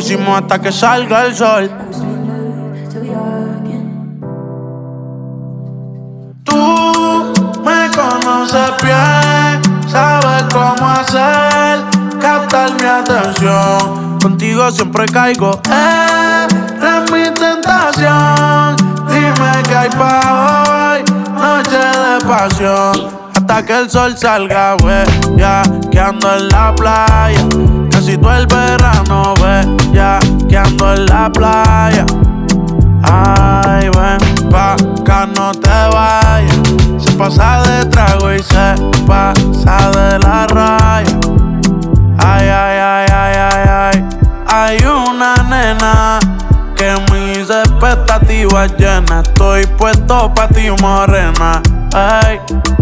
hicimos hasta que salga el sol. Tú me conoces bien, sabes cómo hacer, captar mi atención. Contigo siempre caigo, eres mi tentación. Dime qué hay pa' hoy, noche de pasión. Hasta que el sol salga, güey, ya que ando en la playa. Casi todo el verano, ve, ya que ando en la playa. Ay, ven pa' acá, no te vayas. Se pasa de trago y se pasa de la raya. Ay, ay, ay, ay, ay, ay. Hay una nena que mis expectativas llena. Estoy puesto pa' ti, morena. Ay,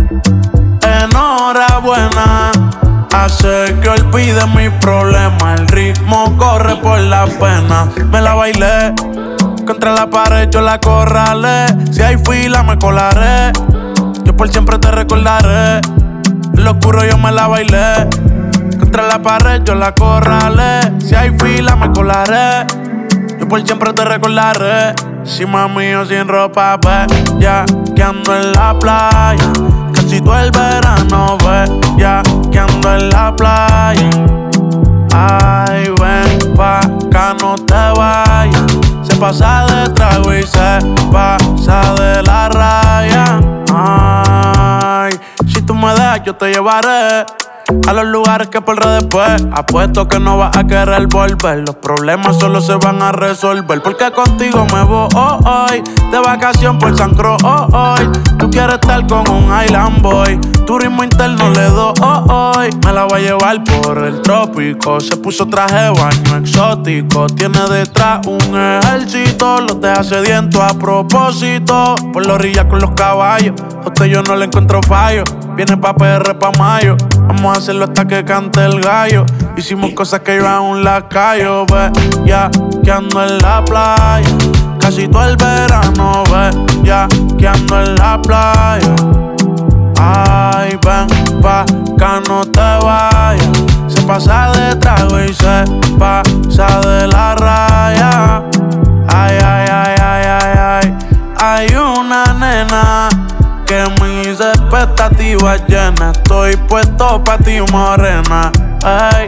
enhorabuena. Hace que olvide mis problemas. El ritmo corre por la pena. Me la bailé. Contra la pared yo la acorralé. Si hay fila me colaré. Yo por siempre te recordaré. En lo oscuro yo me la bailé. Contra la pared yo la acorralé. Si hay fila me colaré. Yo por siempre te recordaré. Si mami yo sin ropa, ve, ya que ando en la playa. Casi todo el verano, ve, ya que ando en la playa. Ay, ven pa' acá, no te vayas. Se pasa de trago y se pasa de la raya. Ay, si tú me dejas yo te llevaré a los lugares que por después. Apuesto que no vas a querer volver. Los problemas solo se van a resolver. Porque contigo me voy hoy, de vacación por San Croix hoy. Tú quieres estar con un Island Boy. Turismo interno le doy hoy. Me la voy a llevar por el trópico. Se puso traje de baño exótico. Tiene detrás un ejército. Los deja sediento a propósito. Por la orilla con los caballos. A usted yo no le encuentro fallo. Viene pa' PR pa' mayo. Vamos a hacerlo hasta que cante el gallo. Hicimos cosas que yo aún las callo, ve, ya que ando en la playa. Casi todo el verano, ve, ya que ando en la playa. Ay, ven pa' acá, no te vayas. Se pasa de trago y se pasa de la raya. Ay, ay, ay, ay, ay, ay. Hay una nena que mis expectativas llena. Estoy puesto pa' ti, morena. Ay,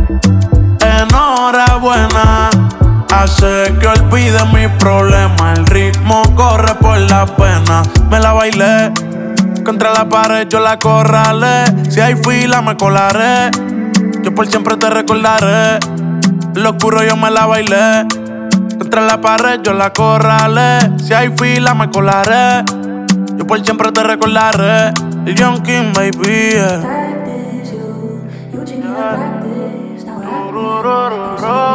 enhorabuena. Hace que olvide mis problemas. El ritmo corre por la pena. Me la bailé. Contra la pared yo la acorralé. Si hay fila me colaré. Yo por siempre te recordaré. En lo oscuro yo me la bailé. Contra la pared yo la acorralé. Si hay fila me colaré. Yo por siempre te recordaré. El Young King, baby, yeah.